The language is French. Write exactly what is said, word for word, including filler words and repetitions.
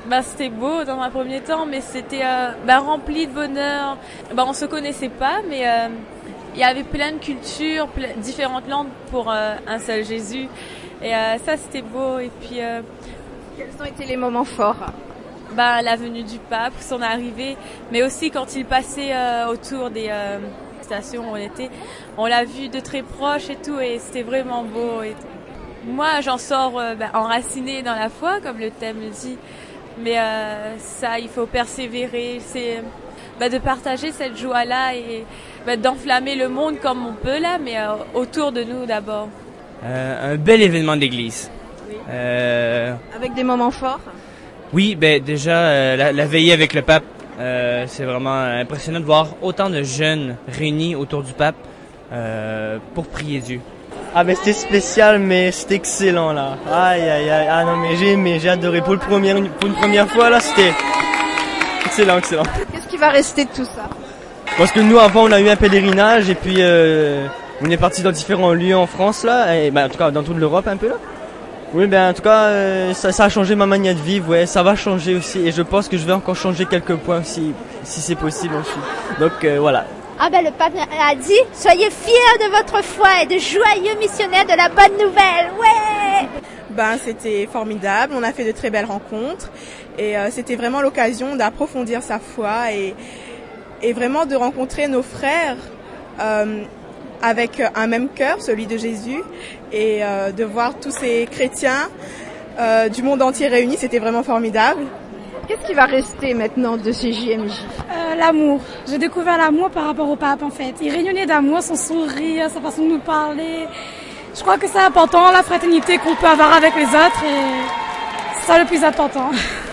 Bah, c'était beau dans un premier temps, mais c'était euh, bah, rempli de bonheur. Bah, on se connaissait pas, mais euh, il y avait plein de cultures, plein, différentes langues pour euh, un seul Jésus. Et euh, ça, c'était beau. Et puis, euh, quels ont été les moments forts? Bah, la venue du pape, son arrivée, mais aussi quand il passait euh, autour des euh, stations où on était, on l'a vu de très proche et tout, et c'était vraiment beau. Et moi, j'en sors euh, bah, enracinée dans la foi, comme le thème le dit. Mais euh, ça, il faut persévérer, c'est bah, de partager cette joie-là et bah, d'enflammer le monde comme on peut là, mais euh, autour de nous d'abord. Euh, un bel événement d'église. Oui. Euh... Avec des moments forts? Oui, ben déjà euh, la, la veillée avec le pape, euh, c'est vraiment impressionnant de voir autant de jeunes réunis autour du pape euh, pour prier Dieu. Ah ben c'était spécial, mais c'était excellent là. Aïe aïe aïe, ah non mais j'ai aimé, j'ai adoré pour, le premier, pour une première fois là, c'était excellent, excellent. Qu'est-ce qui va rester de tout ça? Parce que nous avant on a eu un pèlerinage et puis euh, on est parti dans différents lieux en France là, et ben en tout cas dans toute l'Europe un peu là. Oui ben en tout cas euh, ça, ça a changé ma manière de vivre, ouais, ça va changer aussi et je pense que je vais encore changer quelques points si, si c'est possible aussi. Donc euh, voilà. Ah ben le pape a dit, soyez fiers de votre foi et de joyeux missionnaires de la bonne nouvelle, ouais. Ben c'était formidable, on a fait de très belles rencontres et euh, c'était vraiment l'occasion d'approfondir sa foi et, et vraiment de rencontrer nos frères euh, avec un même cœur, celui de Jésus, et euh, de voir tous ces chrétiens euh, du monde entier réunis, c'était vraiment formidable. Qu'est-ce qui va rester maintenant de ces J M J? euh, L'amour. J'ai découvert l'amour par rapport au pape en fait. Il réunionnait d'amour, son sourire, sa façon de nous parler. Je crois que c'est important, la fraternité qu'on peut avoir avec les autres et c'est ça le plus important.